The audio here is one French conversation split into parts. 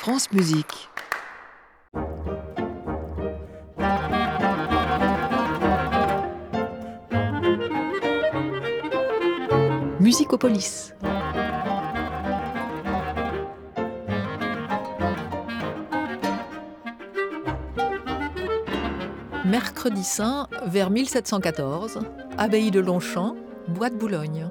France Musique. Musicopolis. Mercredi Saint, vers 1714, abbaye de Longchamp, Bois de Boulogne.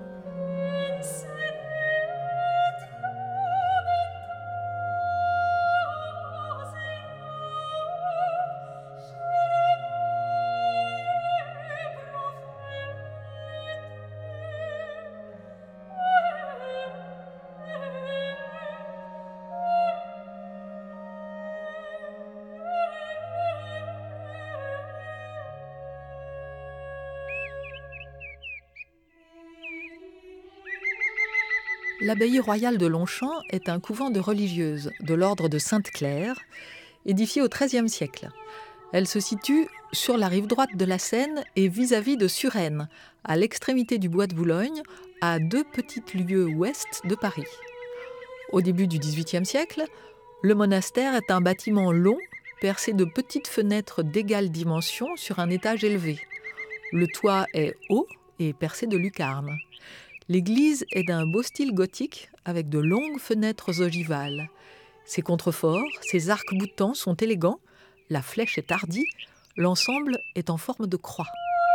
L'abbaye royale de Longchamp est un couvent de religieuses de l'ordre de Sainte-Claire, édifié au XIIIe siècle. Elle se situe sur la rive droite de la Seine et vis-à-vis de Suresnes, à l'extrémité du bois de Boulogne, à 2 petites lieues ouest de Paris. Au début du XVIIIe siècle, le monastère est un bâtiment long, percé de petites fenêtres d'égale dimension sur un étage élevé. Le toit est haut et percé de lucarnes. L'église est d'un beau style gothique avec de longues fenêtres ogivales. Ses contreforts, ses arcs-boutants sont élégants, la flèche est hardie, l'ensemble est en forme de croix.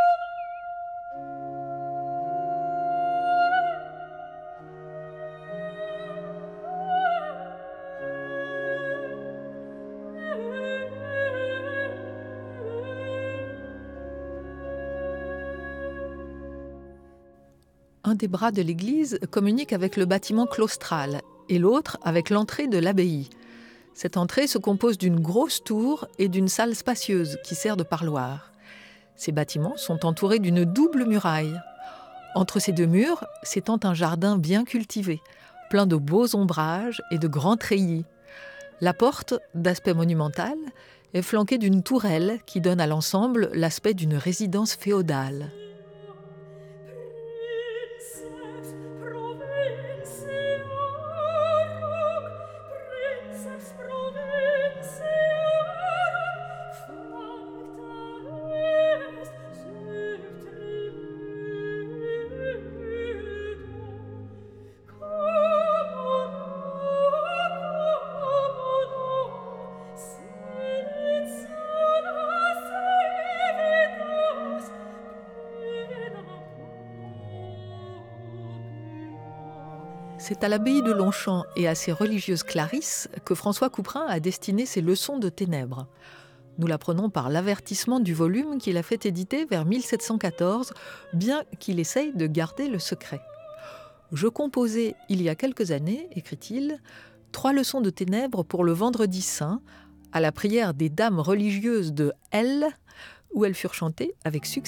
Un des bras de l'église communique avec le bâtiment claustral et l'autre avec l'entrée de l'abbaye. Cette entrée se compose d'une grosse tour et d'une salle spacieuse qui sert de parloir. Ces bâtiments sont entourés d'une double muraille. Entre ces 2 murs s'étend un jardin bien cultivé, plein de beaux ombrages et de grands treillis. La porte, d'aspect monumental, est flanquée d'une tourelle qui donne à l'ensemble l'aspect d'une résidence féodale. C'est à l'abbaye de Longchamp et à ses religieuses clarisses que François Couperin a destiné ses leçons de ténèbres. Nous l'apprenons par l'avertissement du volume qu'il a fait éditer vers 1714, bien qu'il essaye de garder le secret. « Je composai il y a quelques années, écrit-il, 3 leçons de ténèbres pour le vendredi saint, à la prière des dames religieuses de L, où elles furent chantées avec succès. »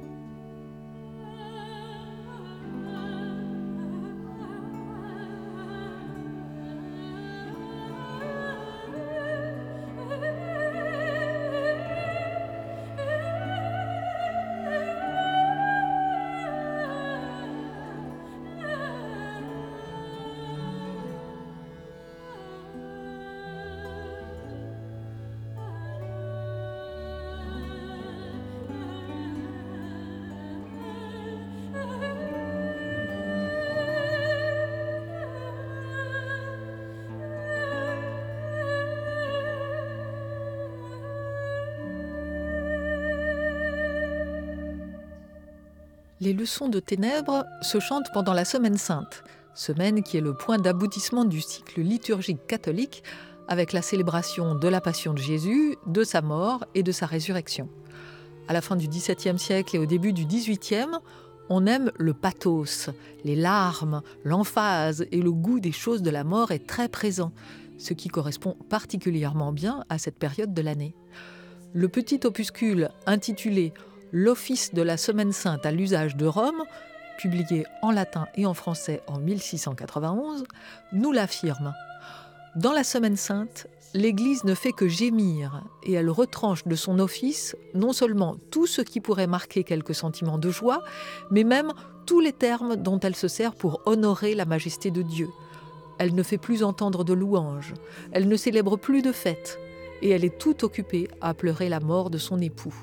Les leçons de ténèbres se chantent pendant la Semaine sainte, semaine qui est le point d'aboutissement du cycle liturgique catholique avec la célébration de la Passion de Jésus, de sa mort et de sa résurrection. À la fin du XVIIe siècle et au début du XVIIIe, on aime le pathos, les larmes, l'emphase et le goût des choses de la mort est très présent, ce qui correspond particulièrement bien à cette période de l'année. Le petit opuscule intitulé L'Office de la Semaine sainte à l'usage de Rome, publié en latin et en français en 1691, nous l'affirme. Dans la Semaine sainte, l'Église ne fait que gémir et elle retranche de son office non seulement tout ce qui pourrait marquer quelques sentiments de joie, mais même tous les termes dont elle se sert pour honorer la majesté de Dieu. Elle ne fait plus entendre de louanges, elle ne célèbre plus de fêtes, et elle est tout occupée à pleurer la mort de son époux.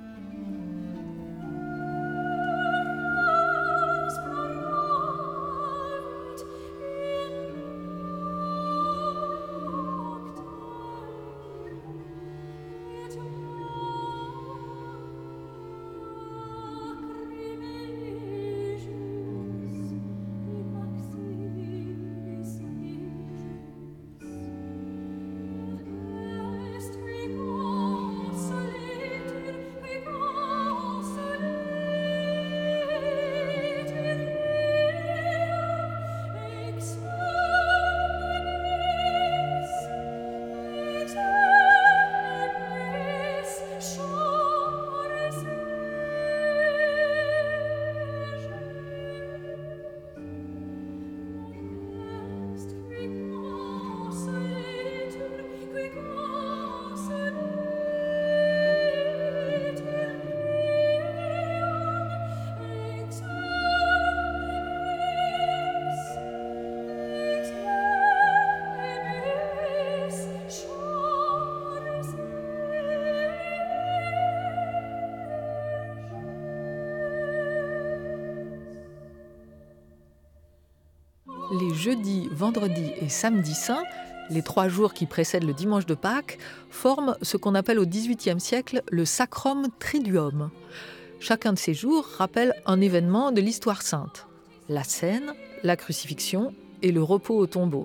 Les jeudis, vendredis et samedis saints, les 3 jours qui précèdent le dimanche de Pâques, forment ce qu'on appelle au XVIIIe siècle le Sacrum Triduum. Chacun de ces jours rappelle un événement de l'histoire sainte. La scène, la crucifixion et le repos au tombeau.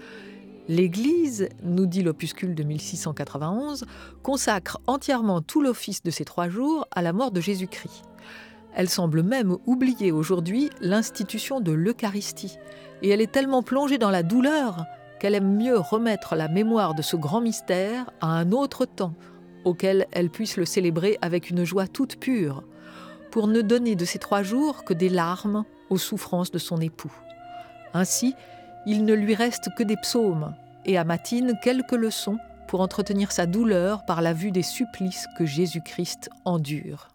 L'Église, nous dit l'opuscule de 1691, consacre entièrement tout l'office de ces 3 jours à la mort de Jésus-Christ. Elle semble même oublier aujourd'hui l'institution de l'Eucharistie. Et elle est tellement plongée dans la douleur qu'elle aime mieux remettre la mémoire de ce grand mystère à un autre temps, auquel elle puisse le célébrer avec une joie toute pure, pour ne donner de ces 3 jours que des larmes aux souffrances de son époux. Ainsi, il ne lui reste que des psaumes, et à matines quelques leçons pour entretenir sa douleur par la vue des supplices que Jésus-Christ endure.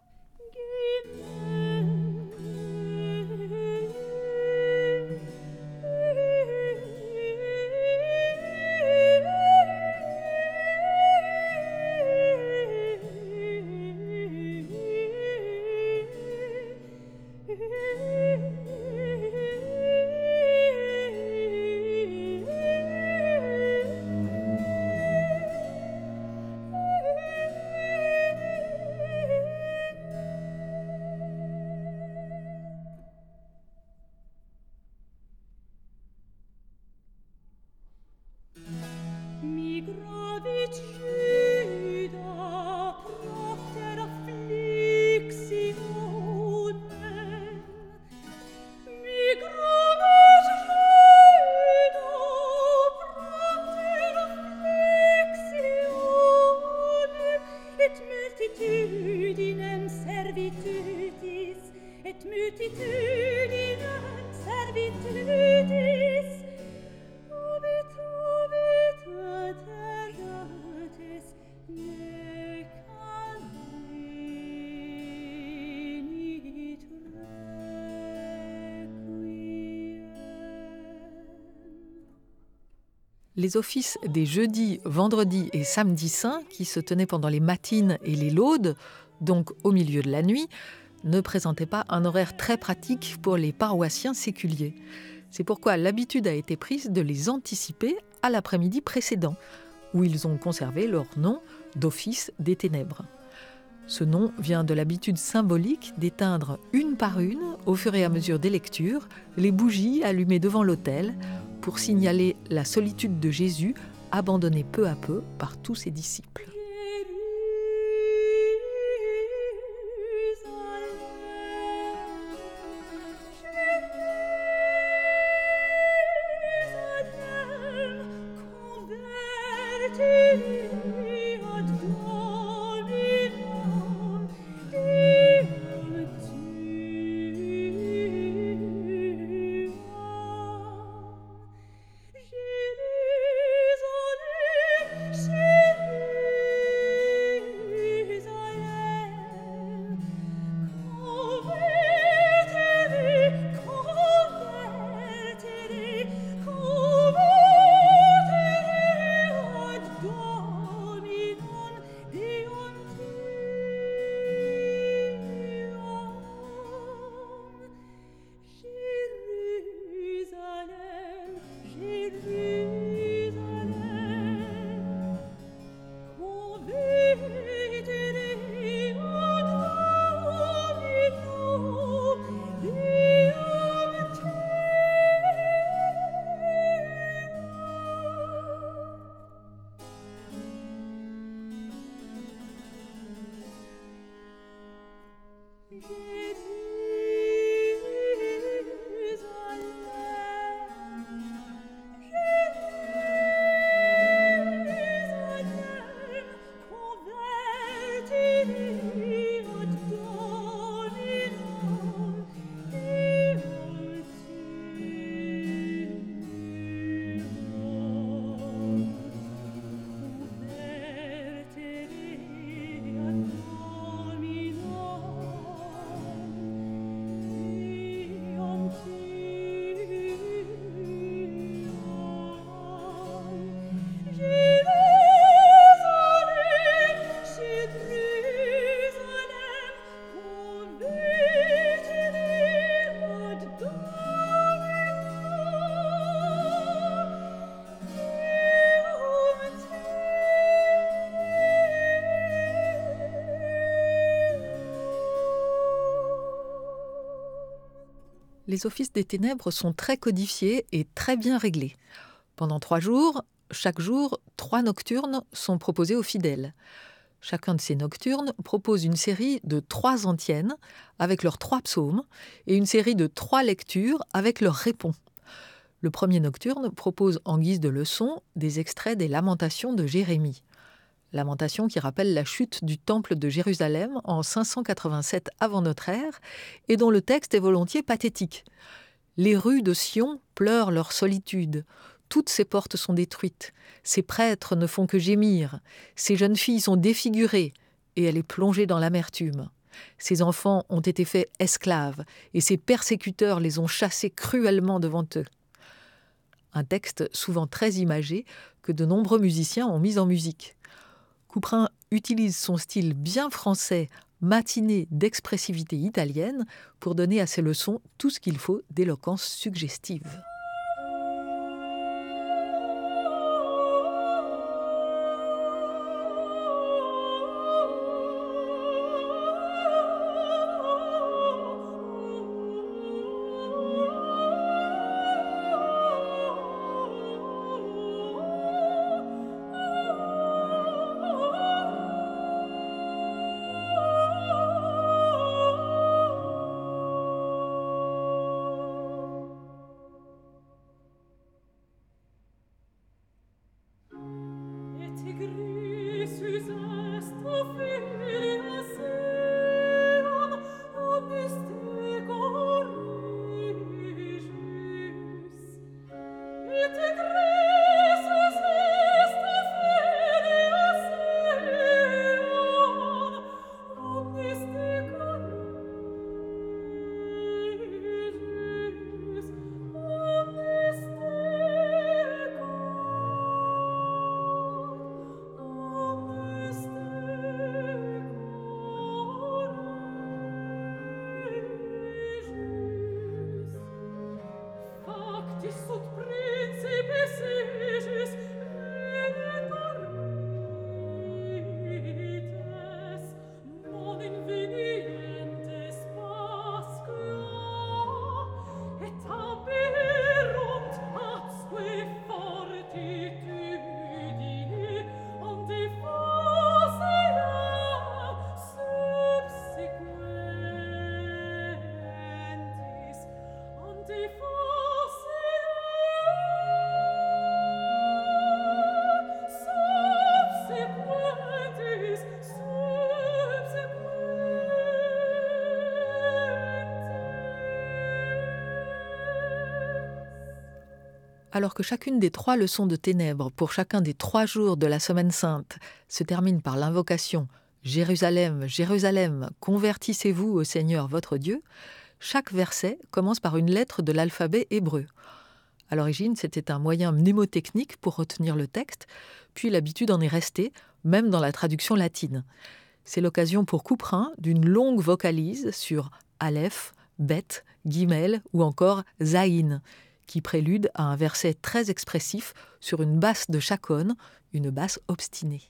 Les offices des jeudis, vendredis et samedis saints, qui se tenaient pendant les matines et les laudes, donc au milieu de la nuit, ne présentaient pas un horaire très pratique pour les paroissiens séculiers. C'est pourquoi l'habitude a été prise de les anticiper à l'après-midi précédent, où ils ont conservé leur nom d'office des ténèbres. Ce nom vient de l'habitude symbolique d'éteindre une par une, au fur et à mesure des lectures, les bougies allumées devant l'autel pour signaler la solitude de Jésus, abandonné peu à peu par tous ses disciples. Les offices des ténèbres sont très codifiés et très bien réglés. Pendant 3 jours, chaque jour, 3 nocturnes sont proposés aux fidèles. Chacun de ces nocturnes propose une série de 3 antiennes avec leurs 3 psaumes et une série de 3 lectures avec leurs répons. Le premier nocturne propose en guise de leçon des extraits des Lamentations de Jérémie. Lamentations qui rappellent la chute du temple de Jérusalem en 587 avant notre ère et dont le texte est volontiers pathétique. Les rues de Sion pleurent leur solitude. Toutes ses portes sont détruites. Ses prêtres ne font que gémir. Ses jeunes filles sont défigurées et elle est plongée dans l'amertume. Ses enfants ont été faits esclaves et ses persécuteurs les ont chassés cruellement devant eux. Un texte souvent très imagé que de nombreux musiciens ont mis en musique. Couperin utilise son style bien français, matiné d'expressivité italienne, pour donner à ses leçons tout ce qu'il faut d'éloquence suggestive. Alors que chacune des 3 leçons de ténèbres pour chacun des 3 jours de la Semaine Sainte se termine par l'invocation « Jérusalem, Jérusalem, convertissez-vous au Seigneur votre Dieu », chaque verset commence par une lettre de l'alphabet hébreu. À l'origine, c'était un moyen mnémotechnique pour retenir le texte, puis l'habitude en est restée, même dans la traduction latine. C'est l'occasion pour Couperin d'une longue vocalise sur Aleph, Bet, Gimel ou encore Zaïn, qui prélude à un verset très expressif sur une basse de chaconne, une basse obstinée.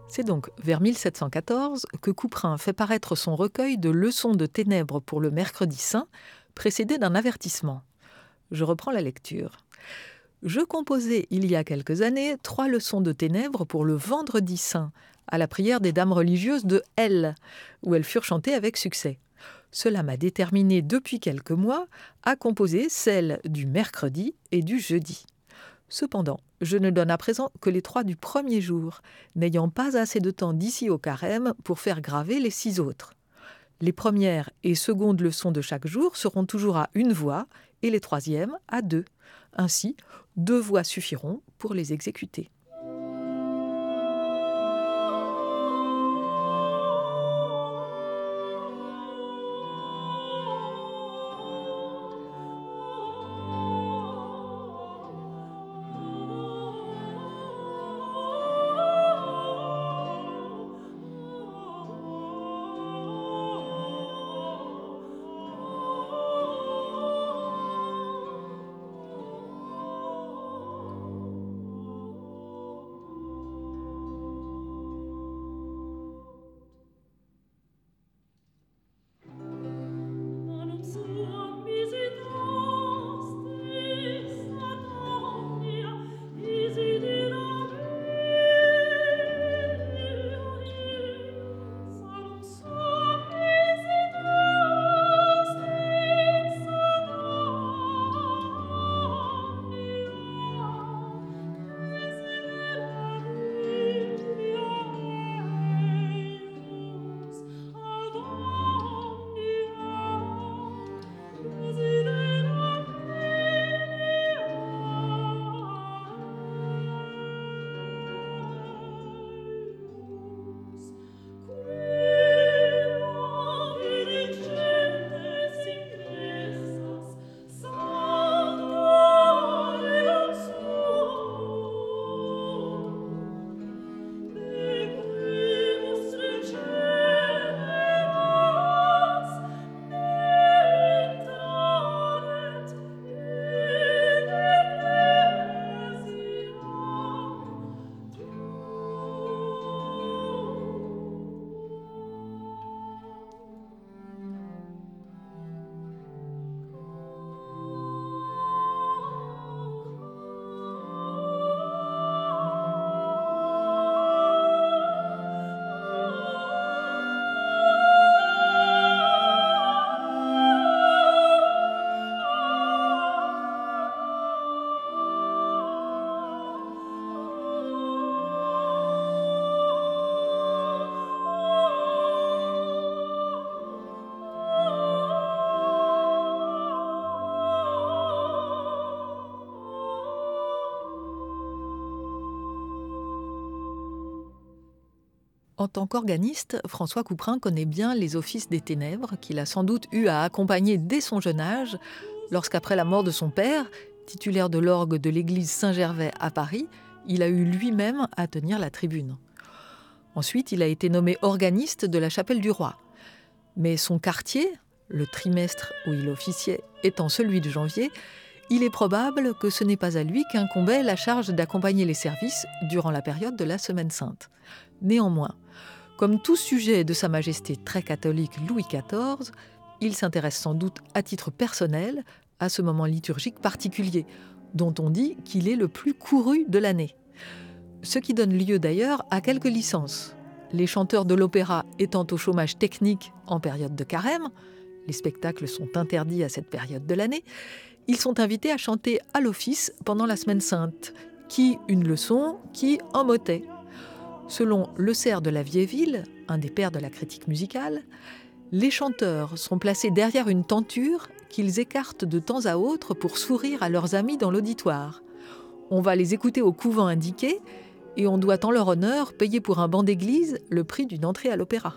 C'est donc vers 1714 que Couperin fait paraître son recueil de leçons de ténèbres pour le mercredi saint, précédé d'un avertissement. Je reprends la lecture. Je composai il y a quelques années 3 leçons de ténèbres pour le vendredi saint, à la prière des dames religieuses de L, où elles furent chantées avec succès. Cela m'a déterminé depuis quelques mois à composer celles du mercredi et du jeudi. Cependant, je ne donne à présent que les 3 du premier jour, n'ayant pas assez de temps d'ici au carême pour faire graver les 6 autres. Les premières et secondes leçons de chaque jour seront toujours à 1 voix et les troisièmes à 2. Ainsi, 2 voix suffiront pour les exécuter. En tant qu'organiste, François Couperin connaît bien les offices des ténèbres qu'il a sans doute eu à accompagner dès son jeune âge, lorsqu'après la mort de son père, titulaire de l'orgue de l'église Saint-Gervais à Paris, il a eu lui-même à tenir la tribune. Ensuite, il a été nommé organiste de la Chapelle du Roi. Mais son quartier, le trimestre où il officiait étant celui de janvier, il est probable que ce n'est pas à lui qu'incombait la charge d'accompagner les services durant la période de la Semaine Sainte. Néanmoins, comme tout sujet de Sa Majesté très catholique Louis XIV, il s'intéresse sans doute à titre personnel à ce moment liturgique particulier, dont on dit qu'il est le plus couru de l'année. Ce qui donne lieu d'ailleurs à quelques licences. Les chanteurs de l'opéra étant au chômage technique en période de carême, les spectacles sont interdits à cette période de l'année, ils sont invités à chanter à l'office pendant la Semaine Sainte, qui une leçon, qui un motet. Selon Le Cerf de la Vieille-Ville, un des pères de la critique musicale, les chanteurs sont placés derrière une tenture qu'ils écartent de temps à autre pour sourire à leurs amis dans l'auditoire. On va les écouter au couvent indiqué et on doit en leur honneur payer pour un banc d'église le prix d'une entrée à l'opéra.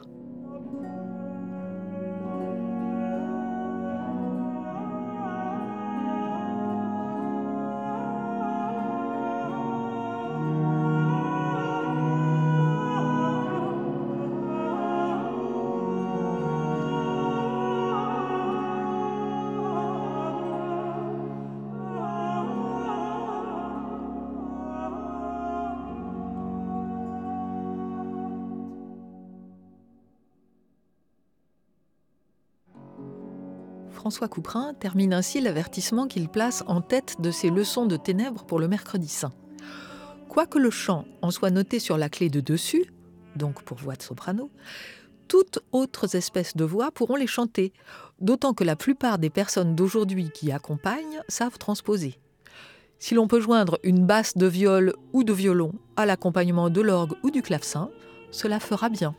François Couperin termine ainsi l'avertissement qu'il place en tête de ses leçons de ténèbres pour le mercredi saint. Quoique le chant en soit noté sur la clé de dessus, donc pour voix de soprano, toutes autres espèces de voix pourront les chanter, d'autant que la plupart des personnes d'aujourd'hui qui accompagnent savent transposer. Si l'on peut joindre une basse de viol ou de violon à l'accompagnement de l'orgue ou du clavecin, cela fera bien.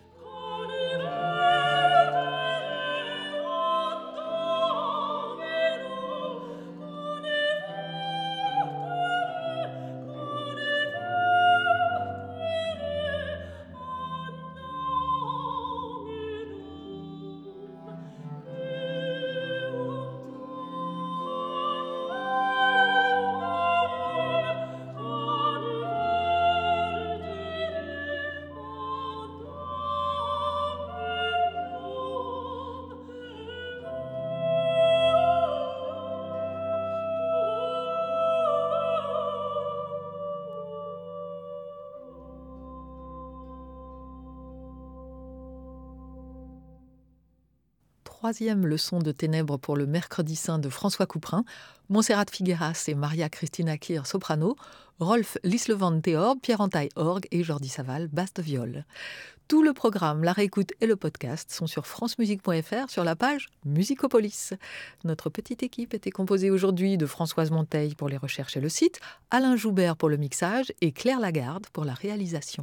Troisième leçon de ténèbres pour le mercredi saint de François Couperin, Montserrat Figueras et Maria Cristina Kir soprano, Rolf Lislevand théorbe, Pierre Antaille orgue et Jordi Saval basse de viol. Tout le programme, la réécoute et le podcast sont sur francemusique.fr sur la page Musicopolis. Notre petite équipe était composée aujourd'hui de Françoise Monteil pour les recherches et le site, Alain Joubert pour le mixage et Claire Lagarde pour la réalisation.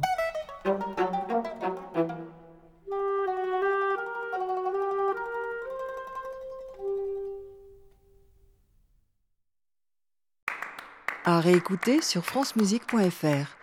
À réécouter sur francemusique.fr.